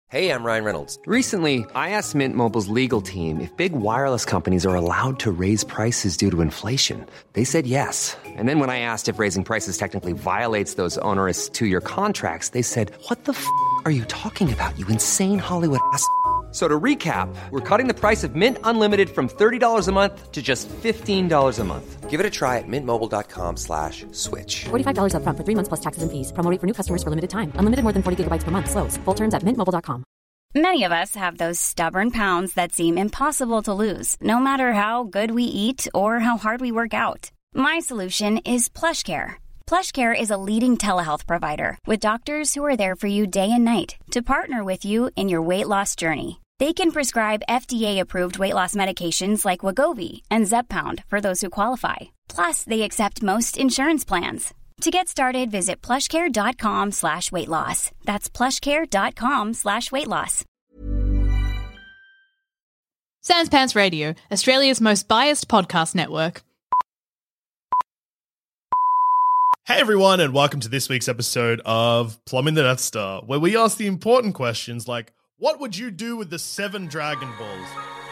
Hey, I'm Ryan Reynolds. Recently, I asked Mint Mobile's legal team if big wireless companies are allowed to raise prices due to inflation. They said yes. And then when I asked if raising prices technically violates those onerous two-year contracts, they said, "What the f*** are you talking about, you insane Hollywood ass?" So to recap, we're cutting the price of Mint Unlimited from $30 a month to just $15 a month. Give it a try at mintmobile.com/switch. $45 up front for 3 months plus taxes and fees. Promo rate for new customers for limited time. Unlimited more than 40 gigabytes per month. Slows full terms at mintmobile.com. Many of us have those stubborn pounds that seem impossible to lose, no matter how good we eat or how hard we work out. My solution is PlushCare. PlushCare is a leading telehealth provider with doctors who are there for you day and night to partner with you in your weight loss journey. They can prescribe FDA-approved weight loss medications like Wegovy and Zepbound for those who qualify. Plus, they accept most insurance plans. To get started, visit plushcare.com/weightloss. That's plushcare.com/weightloss. Sans Pants Radio, Australia's most biased podcast network. Hey everyone, and welcome to this week's episode of Plumbing the Death Star, where we ask the important questions like, what would you do with the 7 Dragon Balls?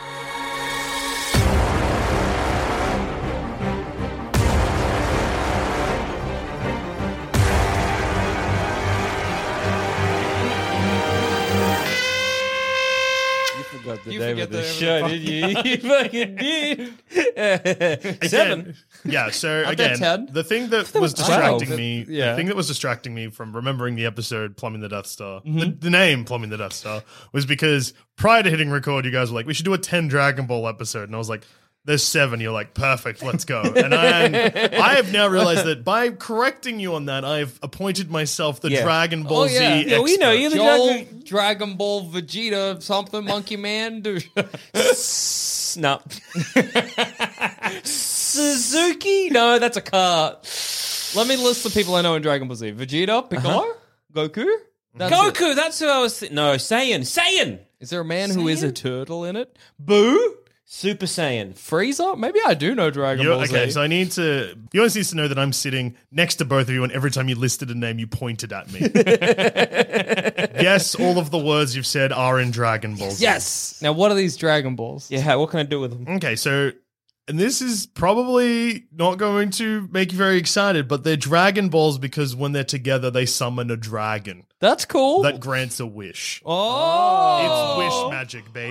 You forget the show, did you? You fucking did. 7. Yeah, so Aren't there again, 10? the thing that was distracting 12. me, Yeah. the thing that was distracting me from remembering the episode Plumbing the Death Star, the name Plumbing the Death Star, was because prior to hitting record, you guys were like, we should do a 10 Dragon Ball episode. And I was like, there's 7. You're like, perfect, let's go. And I have now realized that by correcting you on that, I've appointed myself the Dragon Ball Z expert. Yeah, we know you're the Joel, Dragon Ball Vegeta, something, Monkey Man. No. Suzuki? No, that's a car. Let me list the people I know in Dragon Ball Z. Vegeta, Piccolo, Goku. That's Goku, it. that's who I was No, Saiyan. Is there a man who is a turtle in it? Boo? Super Saiyan. Frieza? Maybe I do know Dragon Ball Z. Okay, so the audience needs to know that I'm sitting next to both of you, and every time you listed a name, you pointed at me. Yes, all of the words you've said are in Dragon Ball Z. Yes. Now, what are these Dragon Balls? Yeah, what can I do with them? Okay, so, and this is probably not going to make you very excited, but they're Dragon Balls because when they're together, they summon a dragon That's cool. that grants a wish. oh. It's wish magic, baby.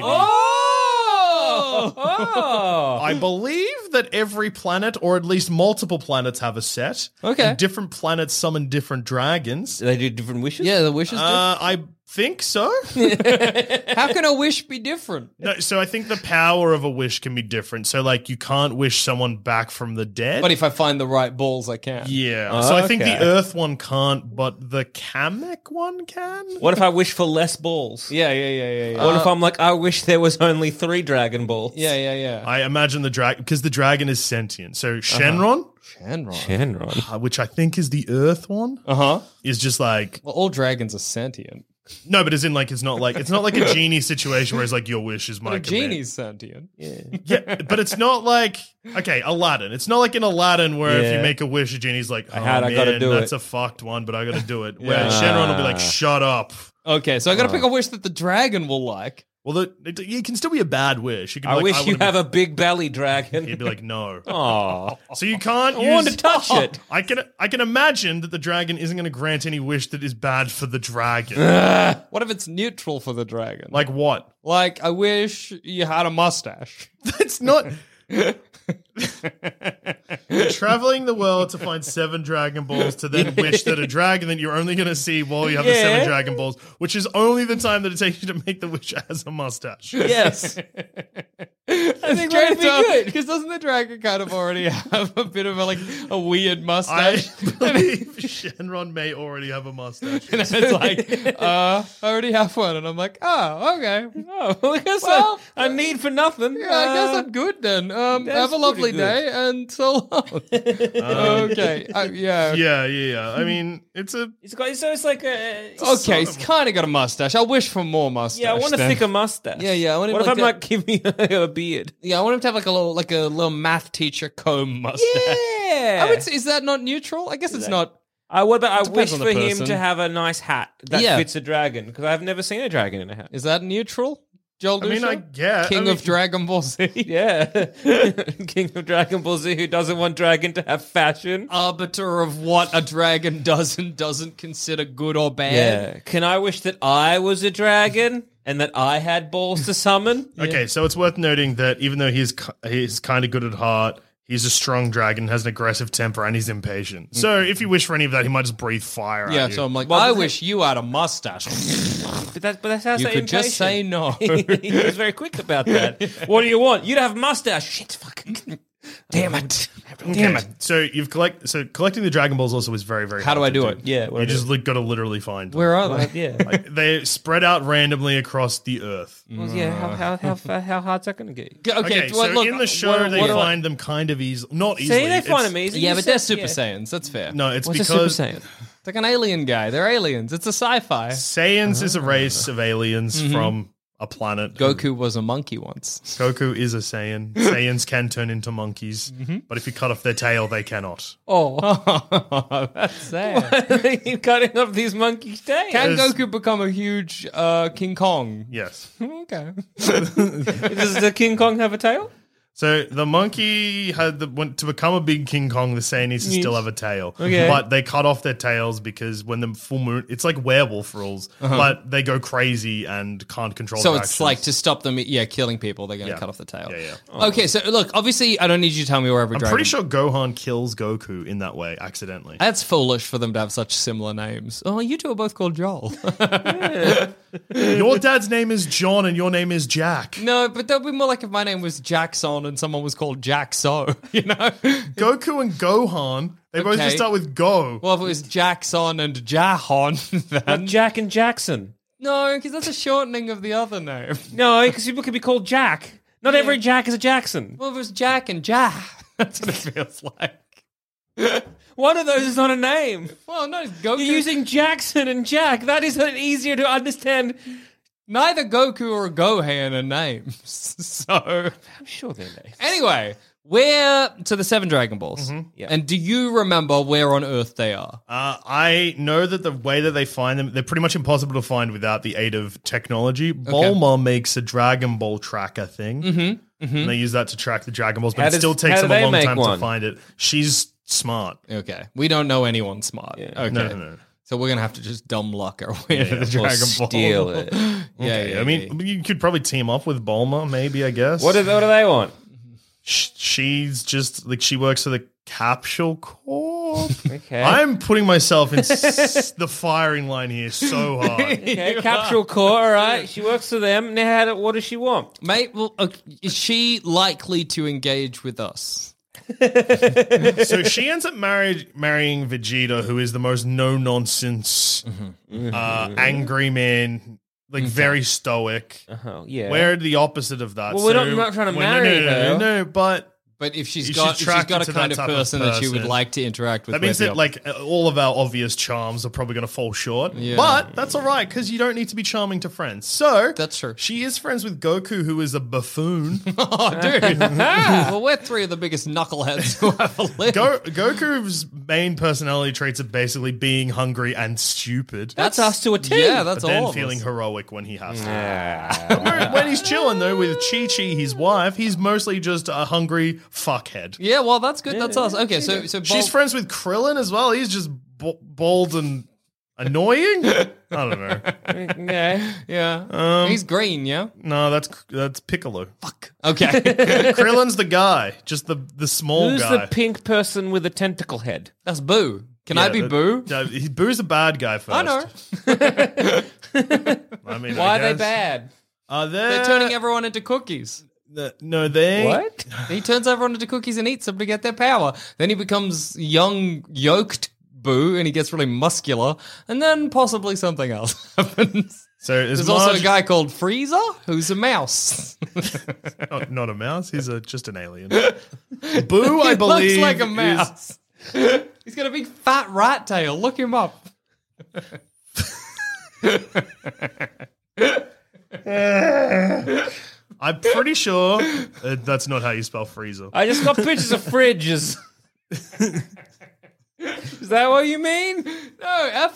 Oh! I believe that every planet, or at least multiple planets, have a set. Okay. And different planets summon different dragons. Do they do different wishes? Yeah, the wish is different. I think so. How can a wish be different? No, so I think the power of a wish can be different. So, like, you can't wish someone back from the dead. But if I find the right balls, I can. Yeah. So I think Okay. the Earth one can't, but the Kamek one can? What if I wish for less balls? Yeah, yeah. What if I'm like, I wish there was only 3 Dragon Balls? Yeah. I imagine the dragon, because the dragon is sentient. So Shenron, Shenron. which I think is the Earth one, is just like, Well, all dragons are sentient. no, but as in like, it's not like a genie situation where it's like, your wish is my But a command. genie's sentient. Yeah, but it's not like, okay, Aladdin. It's not like in Aladdin where if Yeah. you make a wish, a genie's like, oh, I gotta do that's it. a fucked one, but I gotta do it. Where Shenron will be like, shut up. Okay, so I gotta pick a wish that the dragon will like. Well, it can still be a bad wish. You can be I like, wish you wanna have a big belly dragon. He'd be like, no. Aw. So you can't I want to touch it. I can imagine that the dragon isn't going to grant any wish that is bad for the dragon. What if it's neutral for the dragon? Like what? Like, I wish you had a mustache. That's not... You're traveling the world to find 7 Dragon Balls to then wish that a dragon that you're only going to see while you have the 7 Dragon Balls, which is only the time that it takes you to make the wish has a mustache. Yes. I think that'd be good. Because doesn't the dragon kind of already have a bit of a weird I mustache? believe Shenron may already have a mustache. And it's like, I already have one. And I'm like, oh, okay. Oh, well, I guess Well, I need for nothing. Yeah, I guess I'm good then. Have a lovely pretty good. day and so long. Okay. Yeah. Yeah. I mean, it's a... It's like a... Okay, he's kind of got a mustache. I wish for more mustache. Yeah, I want a then. thicker mustache. Yeah. I want him What if like I'm like, give me a beard? Yeah, I want him to have like a little math teacher comb mustache. Yeah. I would say, is that not neutral? I guess it's not. I wish Depends on for the him person. to have a nice hat that Yeah. fits a dragon because I've never seen a dragon in a hat. Is that neutral? Joel I mean, Dusha? I get. King I mean, of Dragon Ball Z. Yeah, King of Dragon Ball Z who doesn't want dragon to have fashion. Arbiter of what a dragon does and doesn't consider good or bad. Yeah, can I wish that I was a dragon and that I had balls to summon? Okay, so it's worth noting that even though he's kind of good at heart, he's a strong dragon, has an aggressive temper, and he's impatient. So if you wish for any of that, he might just breathe fire Yeah, at you. so I'm like, Well, I but- wish you had a mustache. But that sounds You so could just say impatient. no. He was very quick about that. What do you want? You to have a mustache. Shit, fucking. Damn it. Damn it. So collecting the Dragon Balls also is very, very How hard do I to do it? Yeah, what You do I just got to literally find them. Where are they? Yeah. Like, they spread out randomly across the earth. Well, yeah, how hard's that going to get? Okay, well, so look, in the show, what they do I- find them kind of easy. Not easily. See, they find It's- them easy. Yeah, You but they're said- Super Saiyans. That's fair. No, it's What's because a Super Saiyan? It's like an alien guy. They're aliens. It's a sci-fi. Saiyans is a race of aliens from a planet. Goku was a monkey once. Goku is a Saiyan. Saiyans can turn into monkeys, but if you cut off their tail, they cannot. Oh, that's sad. They keep cutting off these monkeys' tails. Can There's- Goku become a huge King Kong? Yes. Okay. Does the King Kong have a tail? So the monkey went to become a big King Kong. The Saiyan needs to still have a tail, Okay. but they cut off their tails because when the full moon, it's like werewolf rules, but they go crazy and can't control. So their it's actions. like to stop them, killing people, they're going to Yeah. cut off the tail. Yeah. Okay, so look, obviously, I don't need you to tell me where every I'm dragon. pretty sure Gohan kills Goku in that way accidentally. That's foolish for them to have such similar names. Oh, you two are both called Joel. Your dad's name is John and your name is Jack. No, but that would be more like if my name was Jackson and someone was called Jaxo, Goku and Gohan, they both Okay. just start with Go. Well, if it was Jackson and Jahan, Like then... Jack and Jackson. No, because that's a shortening of the other name. No, because people could be called Jack. Not every Jack is a Jackson. Well, if it was Jack and Ja, that's what it feels like. One of those is not a name. Well, no, Goku... You're using Jackson and Jack. That is easier to understand. Neither Goku or Gohan are names. So... I'm sure they're names. Anyway, where to the 7 Dragon Balls? Yeah. And do you remember where on Earth they are? I know that the way that they find them, they're pretty much impossible to find without the aid of technology. Bulma makes a Dragon Ball tracker thing. And they use that to track the Dragon Balls, but How it still does- takes how them do a they long make time to one? find it. She's smart. Okay, we don't know anyone smart. Okay, No. so we're gonna have to just dumb luck our way into the Or Dragon Ball. steal it. Yeah, I mean, you could probably team up with Bulma, maybe, I guess. What do they want? She's just, like, she works for the Capsule Corp. Okay. I'm putting myself in the firing line here so hard. Okay, Capsule Corps, all right. She works for them. Now, what does she want? Mate, well, is she likely to engage with us? So she ends up marrying Vegeta, who is the most no-nonsense, angry man, like very stoic. Oh, yeah. We're the opposite of that. Well, we're not trying to marry her. No, but But if she's You got should if she's track got it a to kind that of type of person that she would person. like to interact with, that means we're that the like all of our obvious charms are probably going to fall short. Yeah. But that's all right because you don't need to be charming to friends. So That's true. She is friends with Goku, who is a buffoon. Oh, dude. Well, we're 3 of the biggest knuckleheads who ever lived. Goku's main personality traits are basically being hungry and stupid. That's us to a T. Yeah, that's but then all of feeling us. heroic when he has to. But when he's chilling though with Chi Chi, his wife, he's mostly just a hungry fuckhead. Yeah, well, that's good. That's us. Okay, so She's friends with Krillin as well. He's just bald and annoying. I don't know. Yeah. Yeah, he's green. Yeah. No, that's Piccolo. Fuck. Okay. Krillin's the guy, just the small Who's guy. the pink person with a tentacle head? That's Boo. Can I be that- Boo? Boo's a bad guy first. I know. I mean, Why I are they guess. bad? They're They're turning everyone into cookies. No, they. What? He turns everyone into cookies and eats them to get their power. Then he becomes young, yoked Boo, and he gets really muscular. And then possibly something else happens. So There's also a guy called Frieza, who's a mouse. not a mouse. He's just an alien. Boo, I believe, Looks like a is- mouse. He's got a big fat rat tail. Look him up. I'm pretty sure that's not how you spell Frieza. I just got pictures of fridges. Just Is that what you mean? No,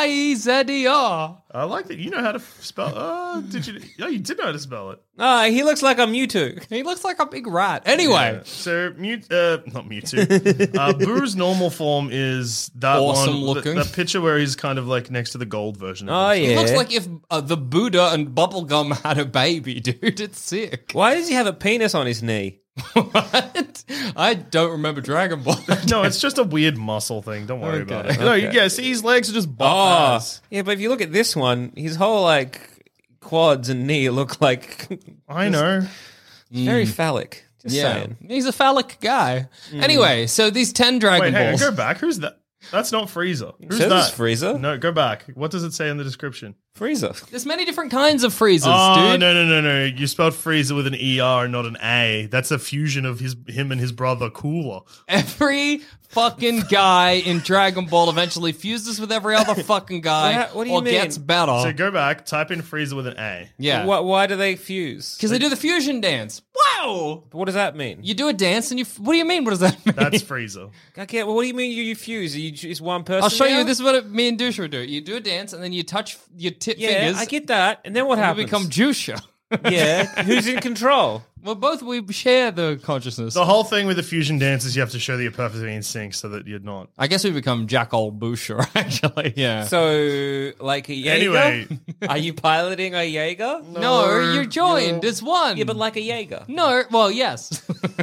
Friezder. I like that you know how to spell. Did you? Oh, you did know how to spell it. He looks like a Mewtwo. He looks like a big rat. Anyway, Yeah. So not Mewtwo. Boo's normal form is that Awesome one, looking. the picture where he's kind of like next to the gold version. Of Oh, himself. yeah. it looks like if the Buddha and Bubblegum had a baby, dude. It's sick. Why does he have a penis on his knee? What? I don't remember Dragon Ball. No, it's just a weird muscle thing. Don't worry Okay. about it. No, yeah. See, his legs are just buff ass. Yeah, but if you look at this one, his whole like quads and knee look like I know. very phallic. Just Yeah, saying. he's a phallic guy. Anyway, so these 10 Dragon Wait, hang on. Balls. Go back. Who's that? That's not Frieza. Who's says that? Frieza. No, go back. What does it say in the description? Frieza. There's many different kinds of Friezers, Oh, dude. no. You spelled Frieza with an ER, not an A. That's a fusion of him and his brother Cooler. Every fucking guy in Dragon Ball eventually fuses with every other fucking guy What do you or mean? gets better. So go back, type in Frieza with an A. Yeah. Why do they fuse? Because they do the fusion dance. Wow! What does that mean? You do a dance and you... What do you mean? What does that mean? That's Frieza. Okay, well, what do you mean you fuse? Is one person? I'll show now? you. This is what me and Dusha do. You do a dance and then you touch your tip Yeah, fingers. I get that. And then what and happens? you become Jusha. Yeah, who's in control? Well, we share the consciousness. The whole thing with the fusion dance is you have to show that you're perfectly in sync so that you're not. I guess we become Jackal Busha, actually. Yeah. So, like a Jaeger? Anyway. Are you piloting a Jaeger? no, you're joined. It's one. Yeah, but like a Jaeger. No, well, yes.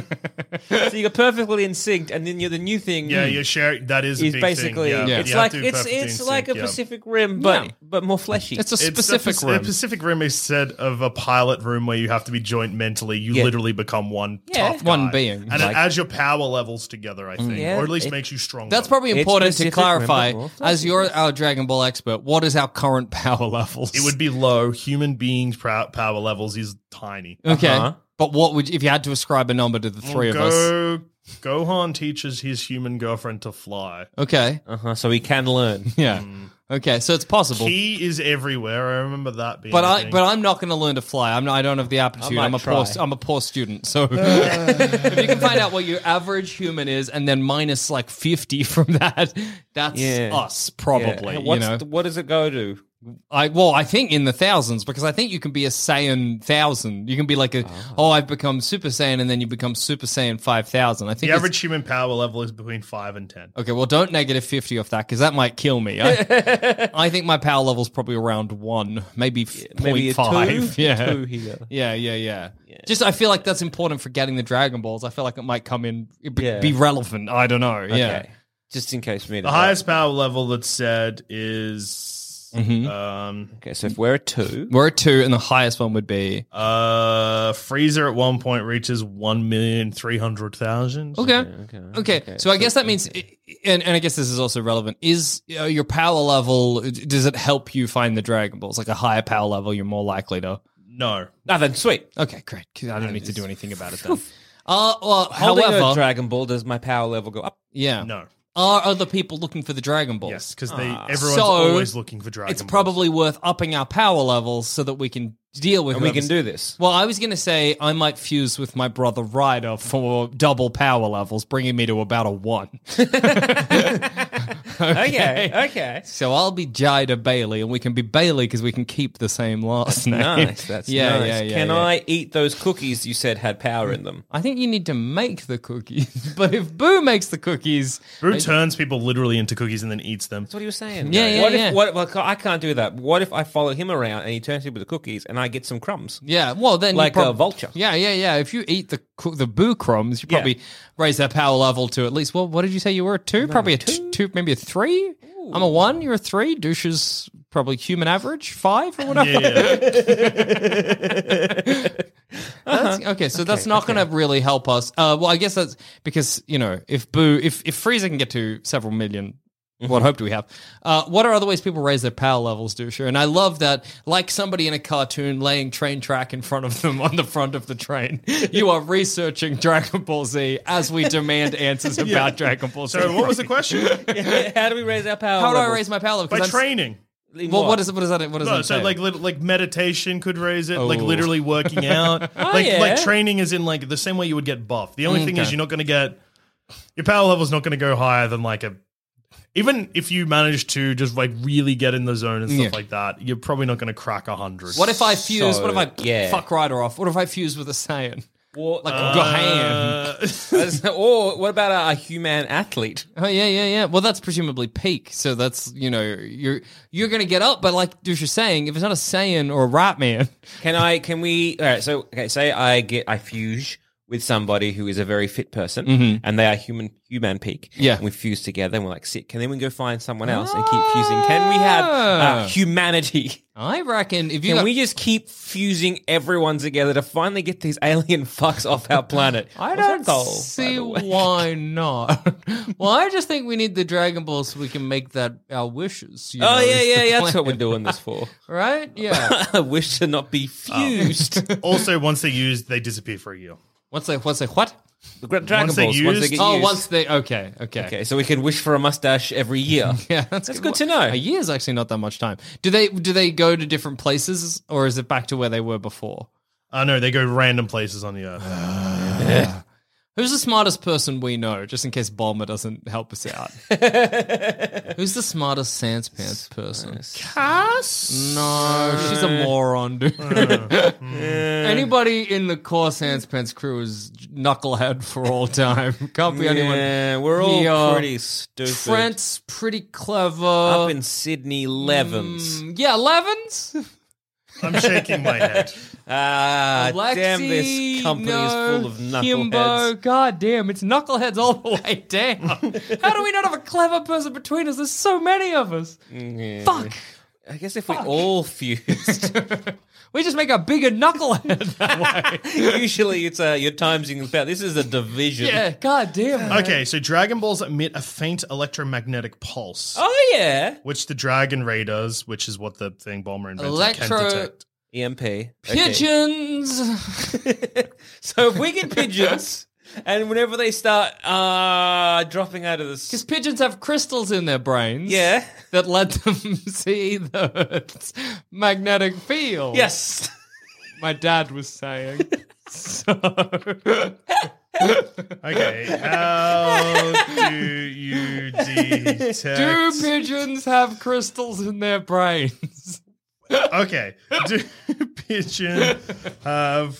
So you're perfectly in sync, and then the new thing. Yeah, you're sharing. That is a Is big basically thing. Yeah. it's You have like to be perfectly it's in like sync, a yeah. Pacific Rim, Yeah. but more fleshy. It's a It's specific a room. Pacific Rim is said of a pilot room where you have to be joint mentally. You Yeah. literally become one Yeah. tough guy. One being. And Like- it adds your power levels together, I think. Yeah, or at least it- makes you stronger. That's probably It's important to Pacific clarify. Rim, but more As you're our Dragon Ball expert, what is our current power levels? It would be low. Human beings' power levels is tiny. okay. Uh-huh. But what would if you had to ascribe a number to the three of us? Gohan teaches his human girlfriend to fly. Okay. So he can learn. Yeah. Okay. So it's possible. He is everywhere. I remember that being. But a thing. I'm not going to learn to fly. I don't have the aptitude. might I'm a try. poor student. So if you can find out what your average human is and then minus like 50 from that, that's Yeah. us probably. Yeah. You know. What does it go to? I think in the thousands because I think you can be a Saiyan 1,000. You can be like I've become Super Saiyan and then you become Super Saiyan 5,000. I think the it's- average human power level is between 5 and 10. Okay, well, don't negative 50 off that because that might kill me. I think my power level's probably around 1, maybe Maybe a 0.5. two? Yeah. Two here. Yeah. Just I feel like that's important for getting the Dragon Balls. I feel like it might come in, Yeah. be relevant. I don't know. Yeah. Okay. Just in case we need The highest power level that's said is Okay, so if we're a 2, We're at 2, and the highest one would be. Freezer at one point reaches 1,300,000. Okay. So I guess that means, and I guess this is also relevant, is your power level, does it help you find the Dragon Balls? Like a higher power level, you're more likely to. No. then sweet. Okay, great. 'Cause I don't need to do anything about it then. Well, Holding however, a Dragon Ball, does my power level go up? yeah. No. Are other people looking for the Dragon Balls? Yes, because everyone's So, always looking for Dragon It's Balls. probably worth upping our power levels so that we can deal with And we whoever's- can do this. Well, I was going to say I might fuse with my brother Ryder for double power levels, bringing me to about a 1. Okay. So I'll be Jida Bailey, and we can be Bailey because we can keep the same last name. Nice. That's yeah, nice. yeah. Can yeah. I eat those cookies you said had power in them? I think you need to make the cookies, but if Boo makes the cookies, Boo turns people literally into cookies and then eats them. That's what he was saying. Yeah, What yeah. if? Well, I can't do that. What if I follow him around and he turns people to cookies and I get some crumbs? yeah, well then Like you a vulture. Yeah. If you eat the Boo crumbs, you Yeah. probably raise that power level to at least. Well, what did you say you were? A 2? Probably a 2, maybe a 3. I'm a 1. You're a 3. Douche's probably human average 5 or whatever. Okay, so that's not going to really help us. Well, I guess that's because if Frieza can get to several million. What hope do we have? What are other ways people raise their power levels, Dusha? And I love that, like somebody in a cartoon laying train track in front of them on the front of the train, you are researching Dragon Ball Z as we demand answers about Dragon Ball Z. So what was the question? How do we raise our power? How do I levels? raise my power level? By 'Cause I'm- training. Well, what is that? What does No, that so say? like meditation could raise it, like Oh. literally working out. yeah. Like training is in like the same way you would get buff. The only thing is Okay. you're not going to get your power level's not going to go higher than like a Even if you manage to just like really get in the zone and stuff Yeah. like that, you're probably not going to crack 100. What if I fuse? So, What if I yeah. fuck Ryder off? What if I fuse with a Saiyan? Or, Like Gohan. or what about a human athlete? Oh yeah. Well, that's presumably peak. So that's you're gonna get up, but like Dusha's saying, if it's not a Saiyan or a Ratman, Can we? All right. So, okay. Say I fuse with somebody who is a very fit person, and they are human peak. Yeah. And we fuse together, and we're like sick. And then we go find someone else and keep fusing. Can we have humanity? I reckon if you Can got, we just keep fusing everyone together to finally get these alien fucks off our planet? I What's our don't goal, by see the way? why not. Well, I just think we need the Dragon Ball so we can make that our wishes. You know, Oh is the yeah. That's plan. what we're doing this for. Right? Yeah. I wish to not be fused. Also, once they're used, they disappear for a year. What's what? The Dragon Once they're Balls, once they used- get Oh, used. once they okay. Okay, so we can wish for a mustache every year. Yeah, that's good to know. A year is actually not that much time. Do they go to different places, or is it back to where they were before? No, they go random places on the earth. Who's the smartest person we know, just in case Bulma doesn't help us out? Who's the smartest Sans Pants person? Cass? No, she's a moron, dude. Anybody in the core Sans Pants crew is knucklehead for all time. Can't be anyone. Yeah, we're all Yeah. pretty stupid. Trent's pretty clever. Up in Sydney, Levens. Yeah, Levens. I'm shaking my head. Damn, this company is full of knuckleheads. Kimbo, god damn, it's knuckleheads all the way down. How do we not have a clever person between us? There's so many of us. Fuck. I guess if we all fused. We just make a bigger knucklehead that way. Usually it's your times in about. This is a division. Yeah, god damn. Okay, so Dragon Balls emit a faint electromagnetic pulse, Oh yeah. which the Dragon Ray does, which is what the thing Bulma invented Electro- can detect. EMP. Okay. Pigeons. So if we get pigeons, and whenever they start dropping out of Because this, pigeons have crystals in their brains. yeah, That let them see the Earth's magnetic field. yes. My dad was saying. So. Okay, how do you detect? Do pigeons have crystals in their brains? Okay, do pigeons have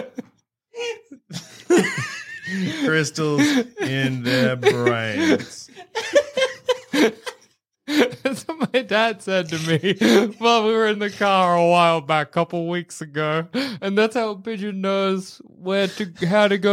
crystals in their brains? That's what my dad said to me while we were in the car a while back, a couple weeks ago, and that's how a pigeon knows how to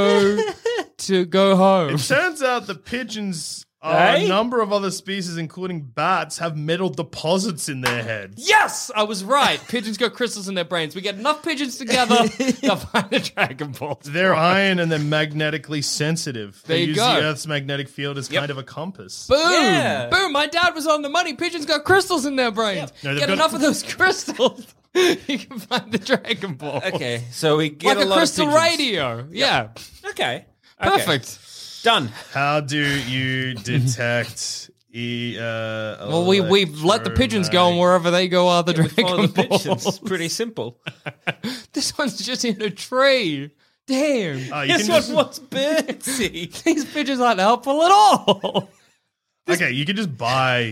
go home. It turns out that pigeons are Hey? a number of other species, including bats, have metal deposits in their heads. Yes, I was right. Pigeons got crystals in their brains. We get enough pigeons together, they'll find a Dragon Ball. They're iron and they're magnetically sensitive. There They you use go. the Earth's magnetic field as kind of a compass. Boom! Yeah. Boom! My dad was on the money. Pigeons got crystals in their brains. No, they've Get got- enough of those crystals, you can find the Dragon Ball. Okay, so we get Like a a lot crystal of pigeons. radio. Yeah. Okay. Perfect. Done. How do you detect Well, we've let the pigeons go, and wherever they go are the Dragon Follow the Balls. pigeons. It's pretty simple. This one's just in a tree. Damn. You This can one just, wants birdseed. These pigeons aren't helpful at all. okay, you can just buy.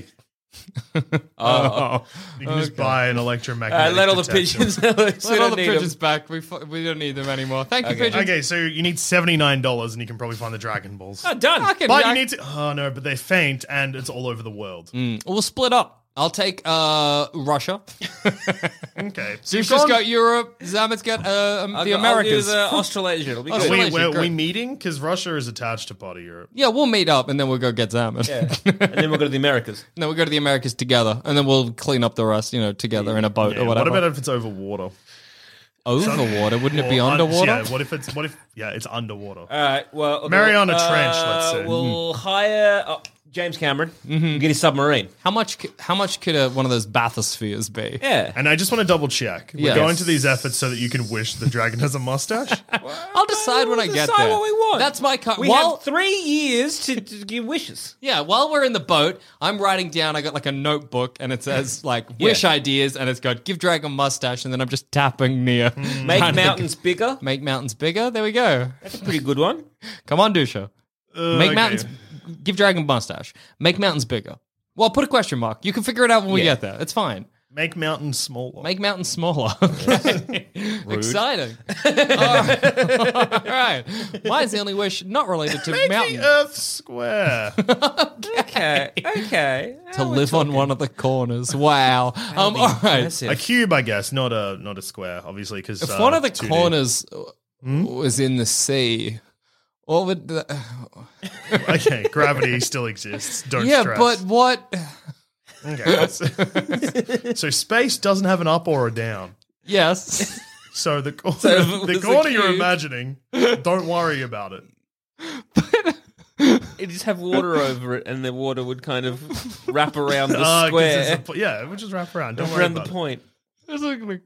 Oh. You can just buy an electromagnetic. Let all the detector. pigeons. we Let all don't the need pigeons them. back. We don't need them anymore. Thank you, Okay. pigeons. Okay, so you need $79, and you can probably find the Dragon Balls. Oh, done. But you need to. Oh no, but they're faint, and it's all over the world. We'll split up. I'll take Russia. Okay, So you've just got Europe. Zamet's got the Americas. I'll do the Australasia. It'll be Oh, good. sweet. Wait, are Great. we meeting? Because Russia is attached to part of Europe. Yeah, we'll meet up and then we'll go get Zamet. Yeah. And then we'll go to the Americas. Then we'll go to the Americas together and then we'll clean up the rest, together in a boat Yeah, or whatever. what about if it's over water? Overwater? Wouldn't it be Or underwater? Yeah, what if it's underwater? All right. Well, okay, Mariana Trench, let's say. We'll hire James Cameron. Get his submarine. How much could one of those bathyspheres be? Yeah. And I just want to double check. We're Yes. going to these efforts so that you can wish the dragon has a mustache. I'll decide when I get decide there. what we want. That's my We have 3 years to give wishes. Yeah, while we're in the boat, I'm writing down, I got like a notebook and it says like wish ideas and it's got give dragon mustache and then I'm just tapping near. Make trying to think mountains bigger. Make mountains bigger. There we go. That's a pretty good one. Come on, Dusha. Make Okay. mountains give Dragon mustache. Make mountains bigger. Well, put a question mark. You can figure it out when we get there. It's fine. Make mountains smaller. Make mountains smaller. Okay. Exciting. All right. Mine's the only wish not related to Make mountains. the Earth square. Okay. To live on one of the corners. Wow. All right. A cube, I guess, not a square, obviously, because If one of the 2D. corners was in the sea, what would Okay, gravity still exists. Don't yeah, stress. but what? Okay. So space doesn't have an up or a down. Yes. So the if it the was a corner you're cube- imagining, don't worry about it. You just have water over it, and the water would kind of wrap around the 'Cause square, it's yeah, it would just wrap around. Don't wrap worry around the about point. This is going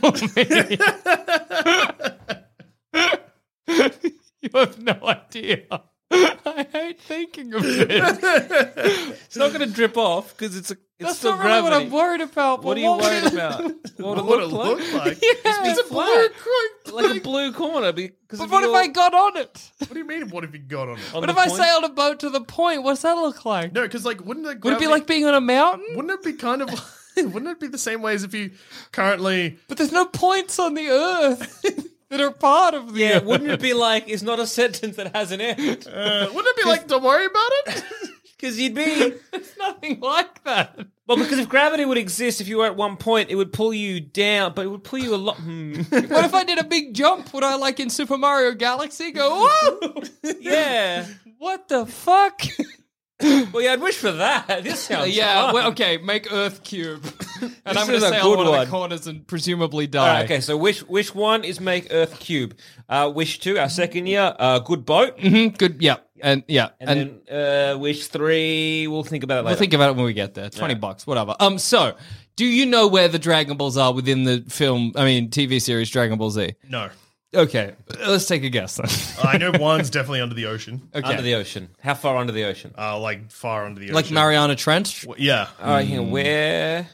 to kill me. You have no idea. I hate thinking of this. It's not going to drip off because it's That's still not really what gravity. I'm worried about. What are you worried about? What What it it look look like? like. It's a a blue Like a blue corner. Because But what if I got on it? What do you mean? What if you got on it? What if I sailed a boat to the point? What's that look like? No, because like, wouldn't Would it be like being on a mountain? Wouldn't it be kind of? Wouldn't it be the same way as if you currently? But there's no points on the earth that are part of the Yeah, earth. wouldn't it be like it's not a sentence that has an end? Wouldn't it be like? Don't worry about it. Because you'd be It's nothing like that. well, because if gravity would exist, if you were at one point, it would pull you down, but it would pull you a lot. What if I did a big jump? Would I, like in Super Mario Galaxy, go, whoa? Yeah. What the fuck? Well, yeah, I'd wish for that. This sounds Yeah, fun. well, okay, make Earth cube. And I'm going is to a sail good one of one. the corners and presumably All die. right, okay, so wish one is make Earth cube. Wish two, our second year, good boat. Good, yeah. And yeah. And then wish three, we'll think about it later. We'll think about it when we get there. $20, whatever. So, do you know where the Dragon Balls are within the TV series Dragon Ball Z? No, Okay, let's take a guess then. I know one's definitely under the ocean. Okay. Under the ocean. How far under the ocean? Like far under the ocean. Like Mariana Trench? Yeah. All right, here, where?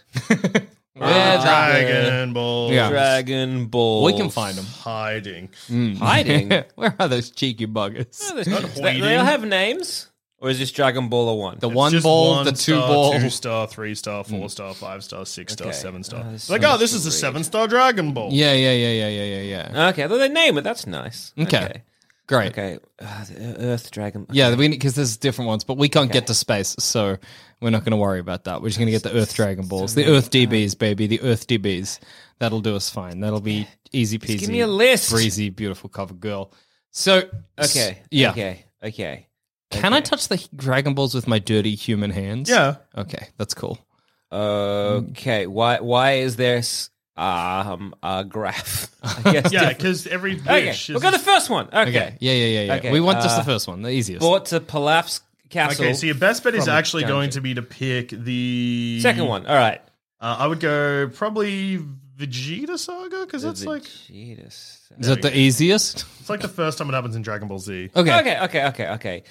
Dragon Ball. Yeah. Dragon Ball. We can find them. Hiding. Hiding. Where are those cheeky buggers? They all have names? Or is this Dragon Ball or one? The It's one just ball, one the two star, ball. 2-star, 3-star, 4-star, 5-star, 6-star, Okay. 7-star. this Like, sounds this is a to read. 7-star Dragon Ball. Yeah. Okay, well, they name it. That's nice. Okay. Great. Okay. The Earth Dragon. Yeah, because there's different ones, but we can't get to space, so we're not going to worry about that. We're just going to get the Earth Dragon Balls, the Earth DBs, baby, the Earth DBs. That'll do us fine. That'll be easy peasy. give me a list. Breezy, beautiful cover girl. So, Okay. yeah. Okay. Can I touch the Dragon Balls with my dirty human hands? Yeah. Okay, that's cool. Okay. Why is there a graph? I guess. Yeah, because every Okay. wish We'll is... go to the first one. Okay. Okay. Yeah. Okay, We want just the first one, the easiest. Bought to Palaf's Castle. Okay, so your best bet is From actually going Dungeon. to be to pick the... Second one. All right. I would go probably Vegeta Saga, because that's like... Vegetus. Is that the easiest? It's like the first time it happens in Dragon Ball Z. Okay. Okay.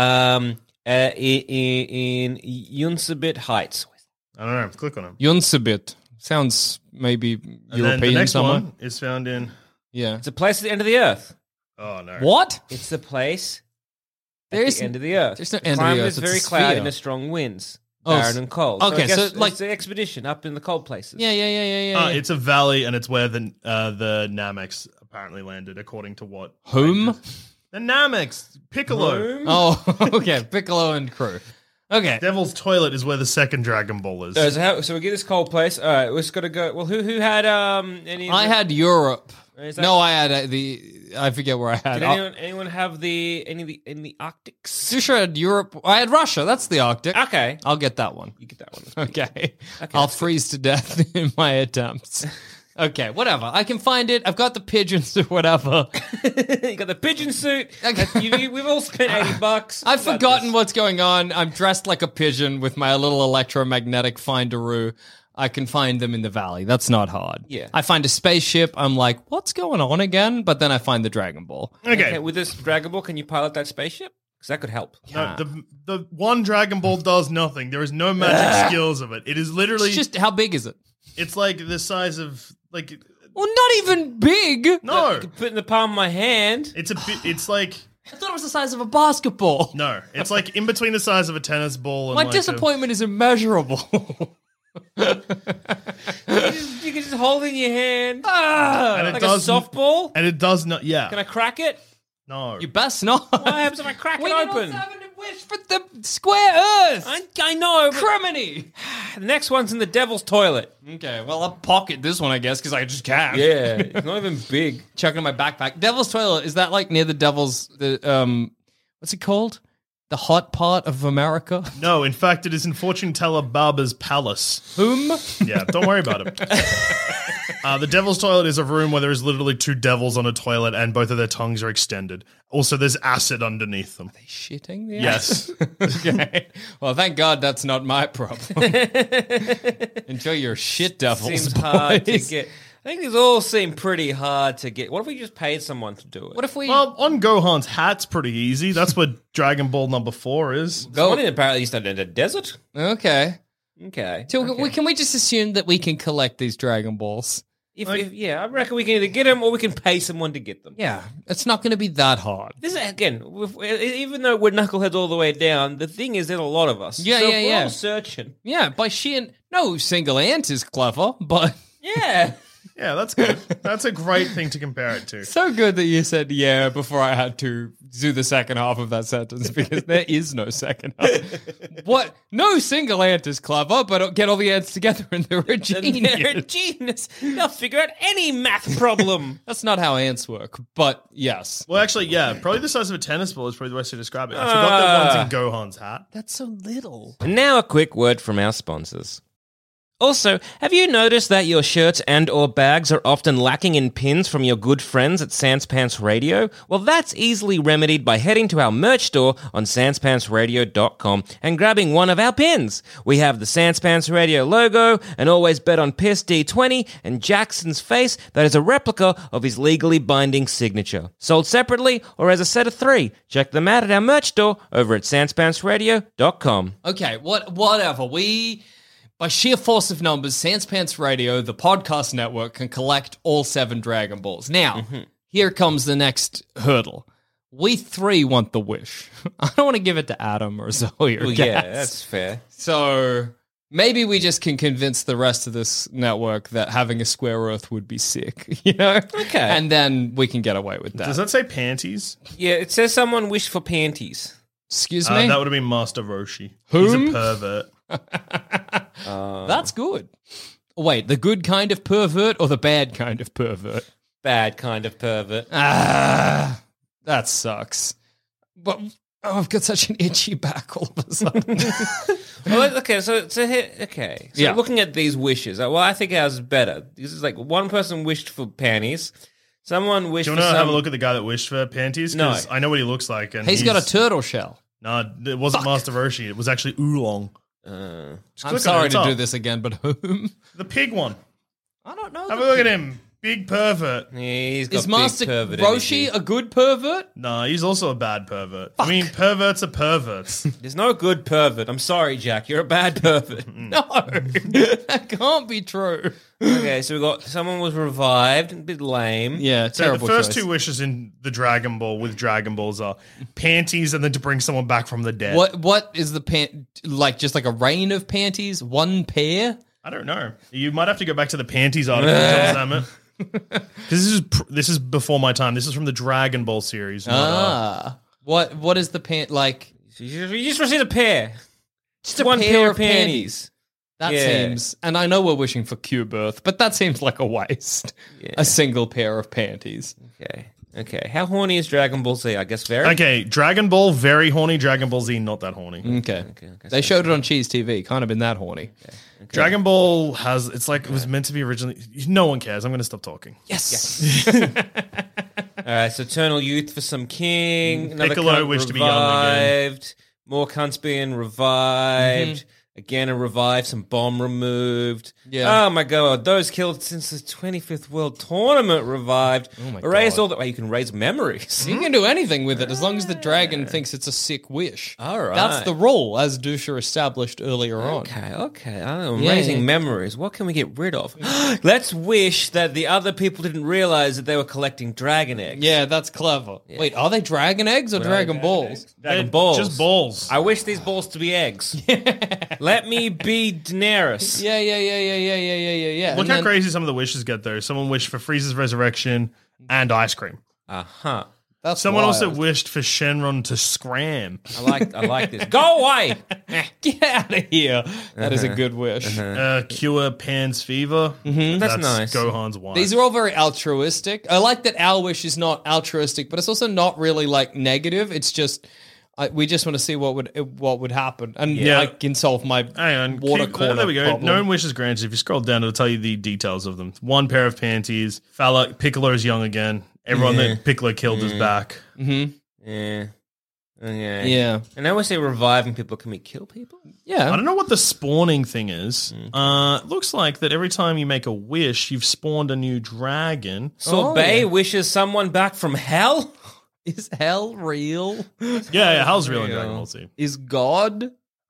In Yunsabit Heights. I don't know. Click on him. Yunsabit. Sounds maybe And then European the next somewhere. one is found in... Yeah. It's a place at the end of the earth. Oh, no. What? It's the place at There's the end of the earth. there's no The end of the climate earth, is it's very a cloudy sphere. and there's strong winds. Oh, Barren and cold. okay, I guess so, like- it's the expedition up in the cold places. Yeah. It's a valley, and it's where the Namex apparently landed, according to what... Whom? The Namex! Piccolo! Oh, okay. Piccolo and crew. Okay. Devil's Toilet is where the second Dragon Ball is. So we get this cold place. All right, we're just gonna go. Well, who had any? Of I the- had Europe. Is that- No, I had I forget where I had. Did anyone have any of the Arctics? Sure, I had Europe. I had Russia. That's the Arctic. Okay, I'll get that one. you get that one. Okay. I'll freeze to death in my attempts. Okay, whatever. I can find it. I've got the pigeons or whatever. You got the pigeon suit. We've all spent $80. I've How about forgotten this? what's going on. I'm dressed like a pigeon with my little electromagnetic finderoo. I can find them in the valley. That's not hard. Yeah. I find a spaceship. I'm like, what's going on again? But then I find the Dragon Ball. Okay. With this Dragon Ball, can you pilot that spaceship? Because that could help. No, the one Dragon Ball does nothing. There is no magic skills of it. It is literally... It's just, how big is it? It's like the size of... like Well, not even big. No. I could put it in the palm of my hand. It's a bit... It's like... I thought it was the size of a basketball. No, it's like in between the size of a tennis ball and My like disappointment is immeasurable. You can just hold it in your hand. and Like a softball? And it does not, yeah. Can I crack it? No. You best not. What happens if I crack We it can open? also have a wish for the square Earth. I know, but Criminy. the next one's in the devil's toillet. Okay, well, I'll pocket this one, I guess, because I just can. Yeah, it's not even big. Chuck it in my backpack. Devil's Toilet, is that like near the devil's, what's it called? The hot part of America? No, in fact, it is in fortune teller Barber's palace. Whom? Yeah, don't worry about it. The devil's toilet is a room where there is literally two devils on a toilet and both of their tongues are extended. Also, there's acid underneath them. Shitting the Yes. Okay. Well, thank God that's not my problem. Enjoy your shit devils, Seems hard to boys. get. I think these all seem pretty hard to get. What if we just paid someone to do it? What if we... Well, on Gohan's hat's pretty easy. That's what Dragon Ball number 4 is. Someone apparently used to in a desert? Okay. Okay. So okay. can we just assume that we can collect these Dragon Balls? Yeah, I reckon we can either get them or we can pay someone to get them. Yeah. It's not going to be that hard. This is, again, even though we're knuckleheads all the way down, the thing is there's a lot of us. Yeah, so yeah, if we're yeah. all searching. Yeah, by sheer... No single ant is clever, but... Yeah. Yeah, that's good. That's a great thing to compare it to. So good that you said yeah before I had to do the second half of that sentence because there is no second half. What? No single ant is clever, but get all the ants together and they're a genius. They're a genius. They'll figure out any math problem. That's not how ants work, but yes. Well, actually, yeah, probably the size of a tennis ball is probably the best way to describe it. I forgot that one's in Gohan's hat. That's so little. And now a quick word from our sponsors. Also, have you noticed that your shirts and or bags are often lacking in pins from your good friends at Sans Pants Radio? Well, that's easily remedied by heading to our merch store on sanspantsradio.com and grabbing one of our pins. We have the Sans Pants Radio logo, an Always Bet on Piss D20, and Jackson's face that is a replica of his legally binding signature. Sold separately or as a set of 3. Check them out at our merch store over at sanspantsradio.com. Okay, whatever. By sheer force of numbers, Sans Pants Radio, the podcast network, can collect all 7 Dragon Balls. Now, here comes the next hurdle. We 3 want the wish. I don't want to give it to Adam or Zoe or Gaz. Yeah, that's fair. So maybe we just can convince the rest of this network that having a square Earth would be sick, you know? Okay. And then we can get away with that. Does that say panties? Yeah, it says someone wished for panties. Excuse me? That would have been Master Roshi. Whom? He's a pervert. That's good. Wait, the good kind of pervert or the bad kind of pervert? Bad kind of pervert. Ah, that sucks. But I've got such an itchy back all of a sudden. Well, okay, so Yeah. looking at these wishes, well, I think ours is better. This is like one person wished for panties, someone wished Do you for want to some... have a look at the guy that wished for panties? No. Because I know what he looks like. And He's got a turtle shell. No, it wasn't Master Roshi. It was actually Oolong. Just I'm click on it, sorry it's to up. do this again, but whom? The pig one. I don't know. Have a look at him. Big pervert. Yeah, he's got Is big Master pervert Roshi energy. a good pervert? Nah, he's also a bad pervert. I mean, perverts are perverts. There's no good pervert. I'm sorry, Jack. You're a bad pervert. No, that can't be true. Okay, so we got someone was revived, a bit lame. Yeah, So terrible the first choice. 2 wishes in the Dragon Ball with Dragon Balls are panties and then to bring someone back from the dead. What is the like? Just like a rain of panties, one pair? I don't know. You might have to go back to the panties article, Sam. Because this is before my time. This is from the Dragon Ball series. not, What is the like? You just received a pair. Just a one pair of panties. That Yeah. seems, and I know we're wishing for cube Earth, but that seems like a waste. Yeah. A single pair of panties. Okay. How horny is Dragon Ball Z? I guess very. Okay, Dragon Ball, very horny. Dragon Ball Z, not that horny. Okay. They showed it on Cheese TV. Can't have been that horny. Dragon Ball has, it's like it was meant to be originally. No one cares. I'm going to stop talking. Yes. All right, so Eternal Youth for some king. Another Piccolo cunt wished to be young again. revived. More cunts being revived. Again, a revive, some bomb removed. Yeah. Oh my god, those killed since the 25th World Tournament revived. Oh my Erase God. all the way. You can raise memories. You can do anything with it as long as the dragon thinks it's a sick wish. All right. That's the rule, as Dusha established earlier on. Okay. I'm Yeah, raising yeah. memories. What can we get rid of? Let's wish that the other people didn't realize that they were collecting dragon eggs. Yeah, that's clever. Wait, are they dragon eggs or dragon balls? Dragon balls. Just balls. I wish these balls to be eggs. Let me be Daenerys. Yeah. Look And how then- crazy some of the wishes get, though. Someone wished for Frieza's resurrection and ice cream. Uh-huh. That's Someone wild. also wished for Shenron to scram. I like this. Go away. Get out of here. That is a good wish. Cure Pan's fever. That's nice. Gohan's wife. These are all very altruistic. I like that our wish is not altruistic, but it's also not really like negative. It's just we just want to see what would happen, and Yeah. I can solve my Hang on. water corner. There we go. problem. Known wishes granted. If you scroll down, it'll tell you the details of them. One pair of panties. Piccolo's young again. Everyone that Piccolo killed is back. Yeah. Okay. Yeah, And I always say reviving people. Can we kill people? I yeah. don't know what the spawning thing is. It looks like that every time you make a wish, you've spawned a new dragon. Sorbet wishes someone back from hell. Is hell real? Yeah, hell's real in Dragon Ball Z. Is God?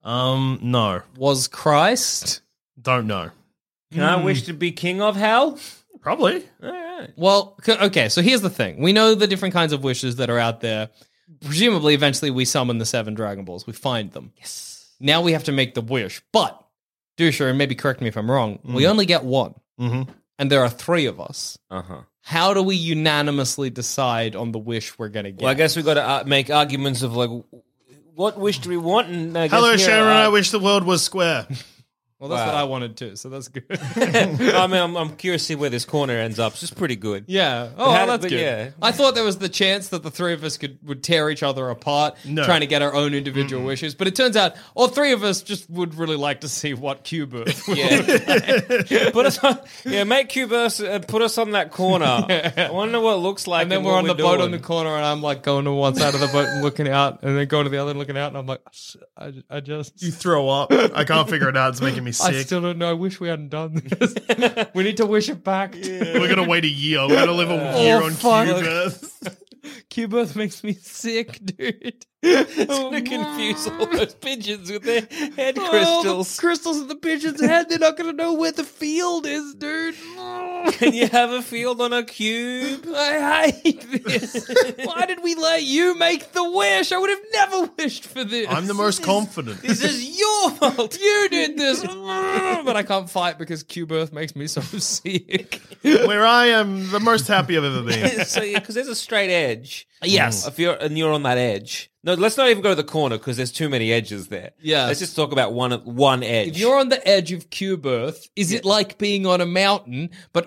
No. Was Christ? Don't know. Can I wish to be king of hell? Probably. All right. Well, okay, so here's the thing. We know the different kinds of wishes that are out there. Presumably, eventually, we summon the 7 Dragon Balls. We find them. Yes. Now we have to make the wish. But, Dusha, and maybe correct me if I'm wrong, we only get one. Mm-hmm. And there are 3 of us. Uh-huh. How do we unanimously decide on the wish we're going to get? Well, I guess we've got to make arguments of like, what wish do we want? And I guess Hello, here, Sharon. I wish the world was square. Well, that's what I wanted too, so that's good. I mean, I'm curious to see where this corner ends up. It's just pretty good. Yeah. Oh, How- that's but good. yeah. I thought there was the chance that the 3 of us would tear each other apart, No. trying to get our own individual wishes. But it turns out all 3 of us just would really like to see what Q-Birth would Yeah. Put us on, make Cubus put us on that corner. I want to know what it looks like. And then we're what on the boat doing. on the corner, and I'm like going to one side of the boat and looking out, and then going to the other and looking out, and I'm like, I just. You throw up. I can't figure it out. It's making me I sick. still don't know. I wish we hadn't done this. We need to wish it back. We're going to wait a year. We're going to live a year on fuck. Q-Birth. Q-Birth makes me sick, dude. It's going to confuse all those pigeons with their head crystals. The crystals in the pigeon's head, they're not going to know where the field is, dude. Can you have a field on a cube? I hate this. Why did we let you make the wish? I would have never wished for this. I'm the most confident. This is your fault. You did this. But I can't fight because Q-Birth makes me so sick. Where I am the most happy I've ever been. So yeah, because there's a straight edge. Yes. If you're on that edge. No, let's not even go to the corner because there's too many edges there. Yeah. Let's just talk about one edge. If you're on the edge of Q-Birth, is it like being on a mountain? But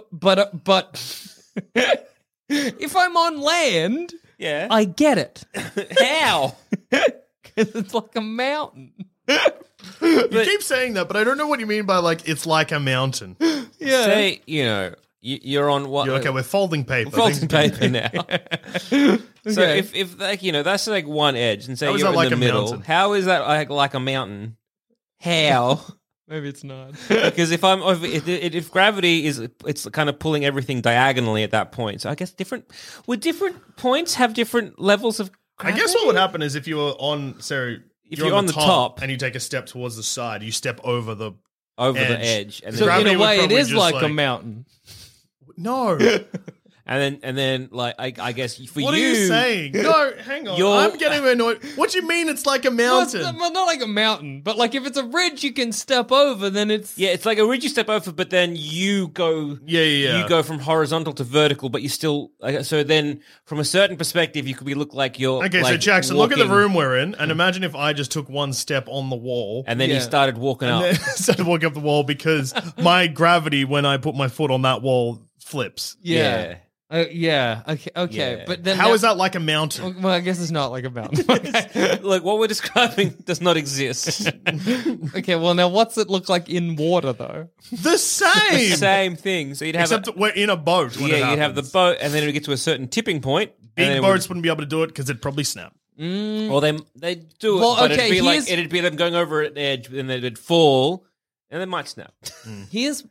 if I'm on land, yeah. I get it. How? Because it's like a mountain. You keep saying that, but I don't know what you mean by, like, it's like a mountain. Yeah. Say, you're on what? You're okay, we're folding paper. folding paper now. So Okay. if like that's like one edge, and say How is you're that in like the a middle, mountain? how is that like a mountain? How? Maybe it's not. Because if gravity it's kind of pulling everything diagonally at that point. So I guess different points have different levels of I gravity? guess what would happen is if you were on, Sarah, If you're on the top and you take a step towards the side, you step over the over the edge. edge, and So then, Gravity in a would way, it probably is just, like a like- mountain. No. and then like I guess for What are you saying? No, hang on. You're- I'm getting annoyed. What do you mean it's like a mountain? Well, not like a mountain, but like if it's a ridge you can step over, then it's Yeah, it's like a ridge you step over, but then you go. Yeah. You go from horizontal to vertical, but you still. So then, from a certain perspective, you could look like you're. Okay, so like, Jackson, look at the walking, room we're in, and imagine if I just took one step on the wall and then Yeah. you started walking up. then started walking up the wall because my gravity when I put my foot on that wall flips. yeah. Okay. Yeah. But then How is that like a mountain? Well, I guess it's not like a mountain. Okay. Look, what we're describing does not exist. Okay, well now what's it look like in water though? The same. Same thing. So you'd have. Except that we're in a boat. When it you'd have the happens. boat, and then it would get to a certain tipping point. and then Big it boats wouldn't be able to do it because it'd probably snap. Or they do it, Well, but okay, it'd be them going over an edge, and they'd fall, and they might snap. Here's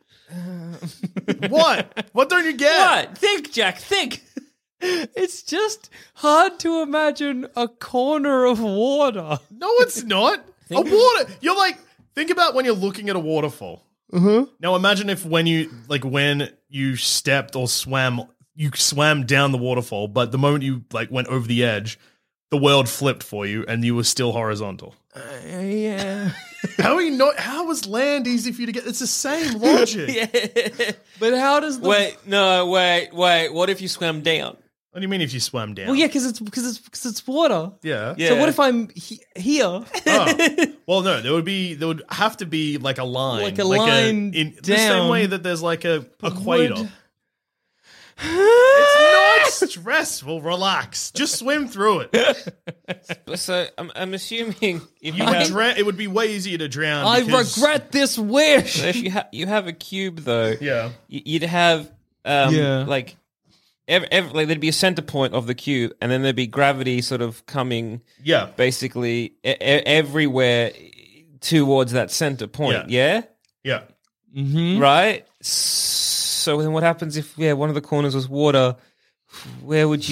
What? What don't you get? What? Think, Jack. Think. it's just hard to imagine a corner of water. No, it's not. A water. You're like, think about when you're looking at a waterfall. Now imagine if when you stepped or swam, you swam down the waterfall, but the moment you like went over the edge, the world flipped for you and you were still horizontal. Yeah. How was land easy for you to get? It's the same logic. But how does the Wait. What if you swam down? What do you mean if you swam down? Well, yeah, because it's water. Yeah. So what if I'm here? Oh. Well, no, there would have to be like a line. Like a line in the down. same way that there's like a equator. would- It's not stressful. Relax. Just swim through it. So I'm assuming if You would it would be way easier to drown. I because- regret this wish. So if you have a cube though, Yeah. you'd have like there'd be a center point of the cube, and then there'd be gravity sort of coming Yeah. basically everywhere towards that center point. Yeah, Yeah. right. So then what happens if one of the corners was water? Where would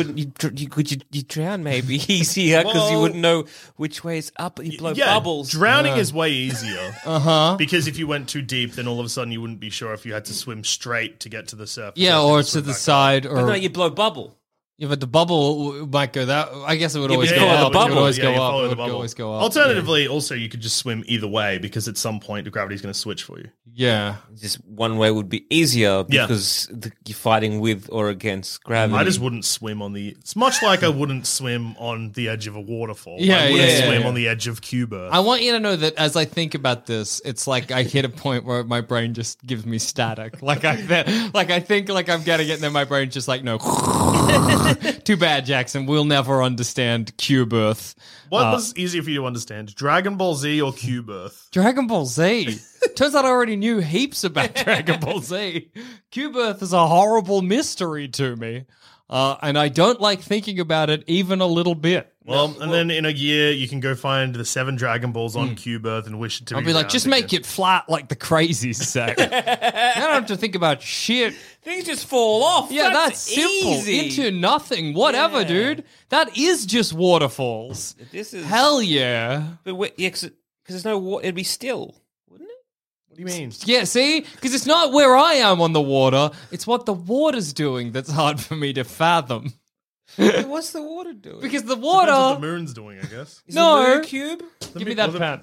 you drown maybe easier because you Well- wouldn't know which way is up. You blow Yeah, bubbles. drowning is way easier. Because if you went too deep, then all of a sudden you wouldn't be sure if you had to swim straight to get to the surface. Yeah, You or had to to swim the back up. side, But or no, you blow bubble. yeah, but the bubble might go that. I guess it would always but go you follow up. the It would bubble. always Yeah, go you up. follow It the would bubble. always go up. Alternatively, also you could just swim either way because at some point the gravity's going to switch for you. Yeah. Just one way would be easier Yeah. because you're fighting with or against gravity. I just wouldn't swim on the. It's much like I wouldn't swim on the edge of a waterfall. Yeah, I wouldn't yeah, swim yeah. on the edge of Cube Earth. I want you to know that as I think about this, it's like I hit a point where my brain just gives me static. Like I think like I'm getting it, and then my brain's just like, no. Too bad, Jackson. We'll never understand Cube Earth. What was easier for you to understand, Dragon Ball Z or Cube Earth? Dragon Ball Z. Turns out I already knew heaps about Dragon Ball Z. Cube Earth is a horrible mystery to me. And I don't like thinking about it even a little bit. Well, and then in a year you can go find the 7 Dragon Balls on Cube Earth and wish it to I'll be be like, round just again. make it flat like the crazies say. I don't have to think about shit. Things just fall off. Yeah, that's simple. easy. Into nothing. Whatever, Yeah. dude. That is just waterfalls. This is Hell yeah. But because there's no water, it'd be still, wouldn't it? What do you mean? Yeah, see? Because it's not where I am on the water. It's what the water's doing that's hard for me to fathom. What's the water doing? Because the Depends what water... the moon's doing, I guess. Is No. the moon a cube? Give me that pen.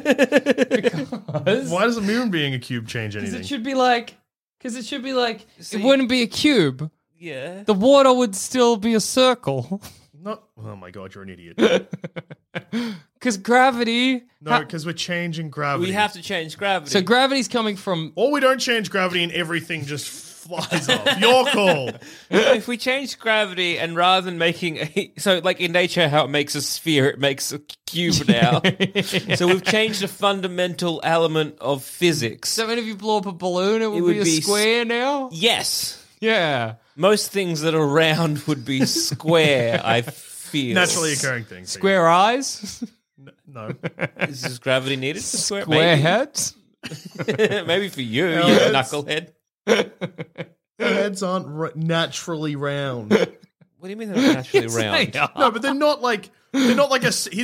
Because Why does the moon being a cube change it anything? should be like... Because it should be like... See- it wouldn't be a cube. Yeah. The water would still be a circle. No. Oh my god, you're an idiot. Because gravity... No, because we're changing gravity. We have to change gravity. So gravity's coming from... Or we don't change gravity and everything just flies off. Your call. if we change gravity and rather than making so like in nature how it makes a sphere, it makes a cube now. So we've changed a fundamental element of physics. So if you blow up a balloon, it would, would be a be square now? Yes. Yeah. Most things that are round would be square, I feel. Naturally occurring things. Square eyes? No. Is gravity needed for square? Square heads? Maybe for you, No, you it's- knucklehead. Their heads aren't naturally round. What do you mean they're not naturally round? No, but they're not like a. They're not like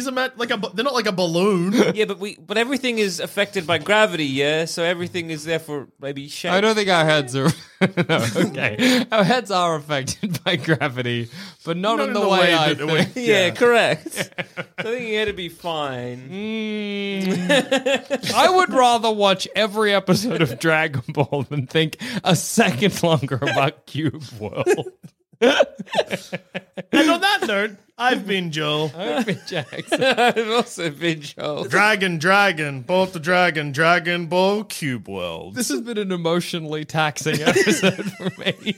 a balloon. Yeah, but everything is affected by gravity, yeah? So everything is therefore maybe shaped. I don't think our heads are... no, okay. Our heads are affected by gravity, but not in the way I that think. Yeah, correct. So I think you had to be fine. I would rather watch every episode of Dragon Ball than think a second longer about Cube World. And on that note, I've been Joel. I've been Jackson. I've also been Joel. Dragon, both the Dragon Ball Cube World. This has been an emotionally taxing episode for me.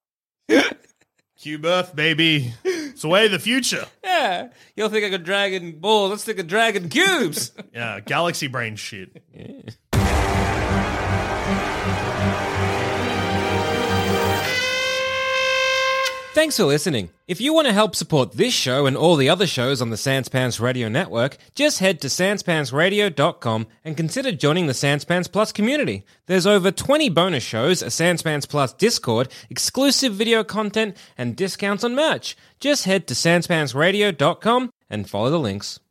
Cube Earth, baby. It's the way of the future. Yeah. You'll think I got Dragon Ball. Let's think of Dragon Cubes. Yeah, galaxy brain shit. Thanks for listening. If you want to help support this show and all the other shows on the Sans Pants Radio Network, just head to sanspantsradio.com and consider joining the Sans Pants Plus community. There's over 20 bonus shows, a Sans Pants Plus Discord, exclusive video content, and discounts on merch. Just head to sanspantsradio.com and follow the links.